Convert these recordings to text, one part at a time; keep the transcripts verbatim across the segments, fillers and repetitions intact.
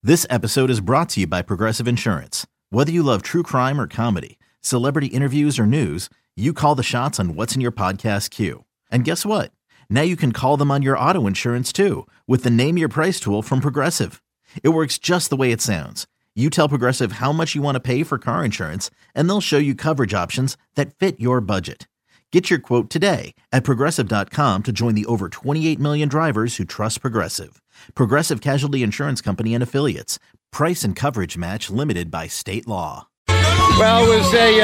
This episode is brought to you by Progressive Insurance. Whether you love true crime or comedy, celebrity interviews or news, you call the shots on what's in your podcast queue. And guess what? Now you can call them on your auto insurance too with the Name Your Price tool from Progressive. It works just the way it sounds. You tell Progressive how much you want to pay for car insurance, and they'll show you coverage options that fit your budget. Get your quote today at Progressive dot com to join the over twenty-eight million drivers who trust Progressive. Progressive Casualty Insurance Company and Affiliates. Price and coverage match limited by state law. Well, it was a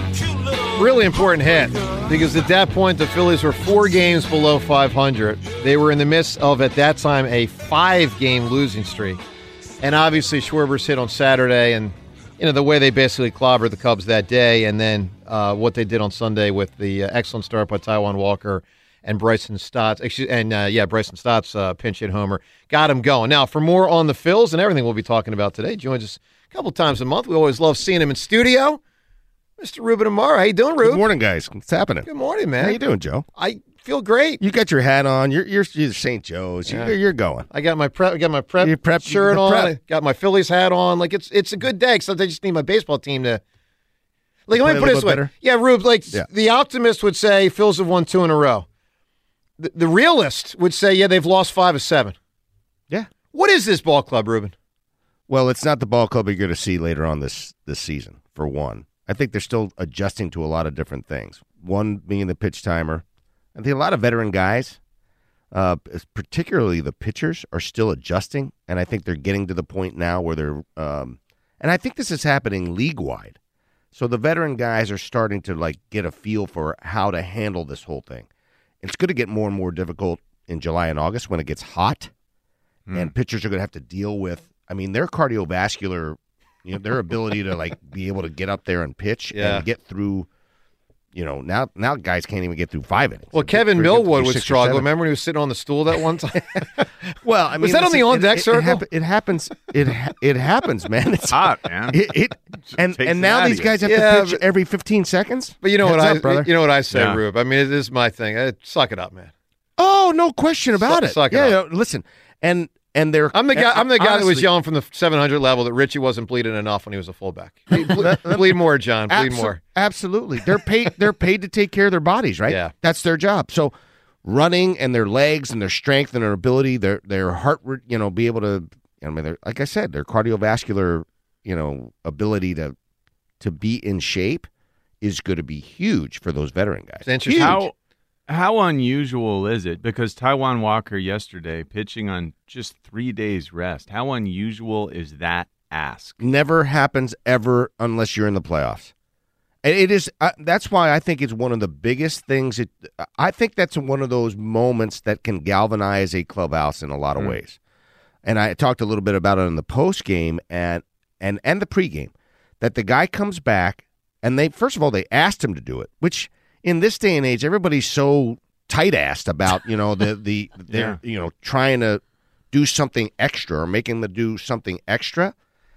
uh, really important hit because at that point the Phillies were four games below five hundred. They were in the midst of, at that time, a five-game losing streak. And obviously Schwarber's hit on Saturday and, you know, the way they basically clobbered the Cubs that day, and then uh, what they did on Sunday with the uh, excellent start by Taijuan Walker and Bryson Stott's, excuse, and uh, yeah, Bryson Stott's uh, pinch hit homer got him going. Now, for more on the Phils and everything we'll be talking about today, joins us a couple times a month. We always love seeing him in studio. Mister Ruben Amaro, how you doing, Ruben? Good morning, guys. What's happening? Good morning, man. How you doing, Joe? I feel great. You got your hat on. You're you're, you're Saint Joe's. Yeah. You're, you're going. I got my prep. I got my prep, Your prep shirt the on. prep. I got my Phillies hat on. Like it's it's a good day. Except I just need my baseball team to. Like, let me Play a put it little this bit way. better? Yeah, Rube. Like Yeah. the optimist would say, Phils have won two in a row. The, the realist would say, yeah, they've lost five of seven. Yeah. What is this ball club, Ruben? Well, it's not the ball club you're going to see later on this this season. For one, I think they're still adjusting to a lot of different things. One being the pitch timer. I think a lot of veteran guys, uh, particularly the pitchers, are still adjusting, and I think they're getting to the point now where they're. Um, and I think this is happening league wide. So the veteran guys are starting to like get a feel for how to handle this whole thing. It's going to get more and more difficult in July and August when it gets hot, mm. and pitchers are going to have to deal with. I mean, their cardiovascular, you know, their ability to like be able to get up there and pitch Yeah. and get through. You know, now now guys can't even get through five innings. Well, Kevin They're Millwood through would six or struggle. seven. Remember when he was sitting on the stool that one time? Well, I mean, Was that on the listen, on-deck it, it, circle? It, hap- it happens. It ha- it happens, man. It's hot, man. It, it and takes and it now out of these you. guys have Yeah, to pitch but- every fifteen seconds. But you know what Heads I, up, brother. you know what I say, Yeah. Rube. I mean, it is my thing. Uh, Suck it up, man. Oh, no question about Suck- it. suck it yeah, up. yeah, listen, and and they're. I'm the guy. I'm the guy that was honestly, yelling from the seven hundred level that Richie wasn't bleeding enough when he was a fullback. Bleed, bleed, bleed more, John. Bleed abso- more. Absolutely, they're paid. They're paid to take care of their bodies, right? Yeah. That's their job. So, running and their legs and their strength and their ability, their their heart, you know, be able to. I mean, they're, like I said, their cardiovascular, you know, ability to to be in shape is going to be huge for those veteran guys. It's interesting. How how unusual is it? Because Taijuan Walker yesterday pitching on just three days rest. How unusual is that ask? Never happens ever unless you're in the playoffs. And it is. Uh, that's why I think it's one of the biggest things. It, I think that's one of those moments that can galvanize a clubhouse in a lot of Mm. ways. And I talked a little bit about it in the post game and and and the pregame. That the guy comes back and they first of all they asked him to do it, which in this day and age everybody's so tight-assed about you know the the they're you know trying to do something extra or making them do something extra.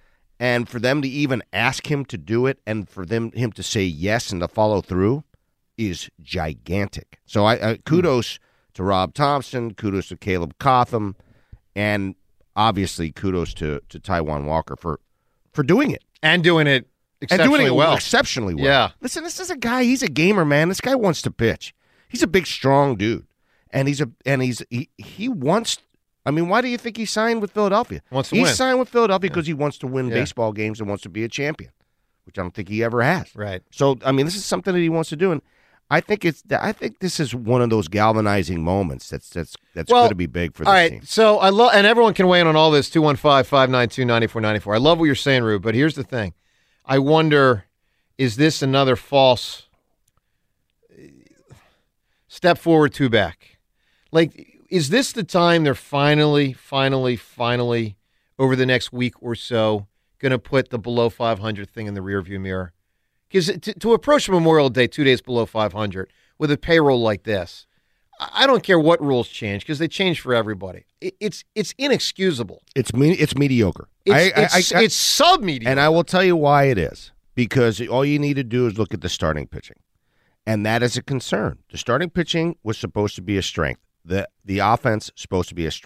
And for them to even ask him to do it and for them him to say yes and to follow through is gigantic. So I, I kudos to Rob Thompson, kudos to Caleb Cotham, and obviously kudos to, to Taijuan Walker for, for doing it. And doing it And exceptionally doing it well. exceptionally well. Yeah. Listen, this is a guy, he's a gamer, man. This guy wants to pitch. He's a big, strong dude. And he's a and he's he, he wants I mean, why do you think he signed with Philadelphia? Wants to he win. signed with Philadelphia because he wants to win Yeah. baseball games and wants to be a champion, which I don't think he ever has. Right. So, I mean, this is something that he wants to do, and I think it's. I think this is one of those galvanizing moments that's that's that's Well, going to be big for this All right. team. So I love, and everyone can weigh in on all this. two one five, five nine two, nine four nine four. I love what you're saying, Rube. But here's the thing. I wonder, is this another false step forward, two back? Like, is this the time they're finally, finally, finally, over the next week or so, going to put the below five hundred thing in the rearview mirror? Because to, to approach Memorial Day two days below five hundred with a payroll like this, I don't care what rules change because they change for everybody. It, it's it's inexcusable. It's me. It's mediocre. It's, I, it's, I, I, it's sub-mediocre. and I will tell you why it is. Because all you need to do is look at the starting pitching, and that is a concern. The starting pitching was supposed to be a strength. the The offense supposed to be a strength.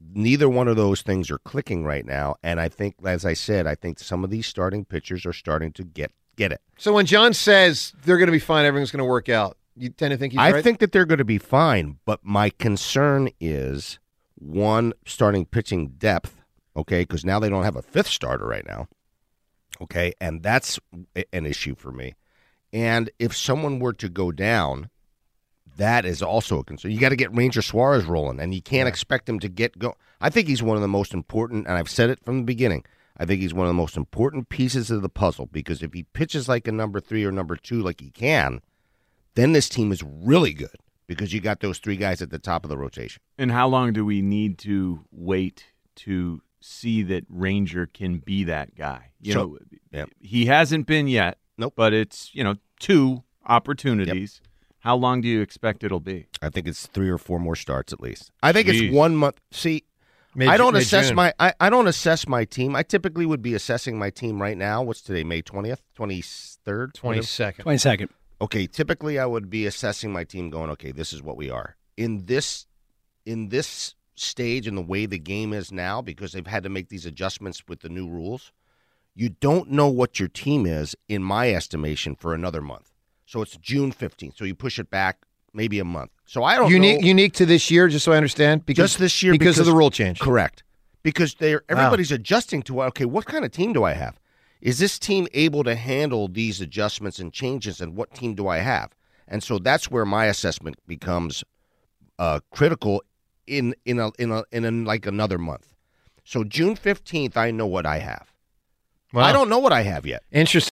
neither one of those things are clicking right now. And I think, as I said, I think some of these starting pitchers are starting to get get it. So when John says they're going to be fine, everything's going to work out, you tend to think he's I right? think that they're going to be fine, but my concern is, one, starting pitching depth, okay, because now they don't have a fifth starter right now, okay, and that's an issue for me. And if someone were to go down, that is also a concern. You got to get Ranger Suarez rolling, and you can't yeah. expect him to get go. I think he's one of the most important, and I've said it from the beginning, I think he's one of the most important pieces of the puzzle, because if he pitches like a number three or number two like he can, then this team is really good because you got those three guys at the top of the rotation. And how long do we need to wait to see that Ranger can be that guy? You so, know, yep. he hasn't been yet. Nope. But it's, you know, two opportunities. Yep. How long do you expect it'll be? I think it's three or four more starts at least. I think Jeez. it's one month. See, Mid- I don't assess June. my I, I don't assess my team. I typically would be assessing my team right now. What's today? May twentieth, twenty-third, twenty-second, twenty-second. Okay, typically I would be assessing my team, going, okay, this is what we are in this in this stage and the way the game is now, because they've had to make these adjustments with the new rules. You don't know what your team is, in my estimation, for another month. So it's June fifteenth. So you push it back maybe a month. So I don't unique know. Unique to this year, just so I understand? Because, just this year. Because, because of the rule change. Correct. Because they're everybody's wow. adjusting to, okay, what kind of team do I have? Is this team able to handle these adjustments and changes, and what team do I have? And so that's where my assessment becomes uh, critical in in a, in a, in a, like another month. So June fifteenth, I know what I have. Wow. I don't know what I have yet. Interesting.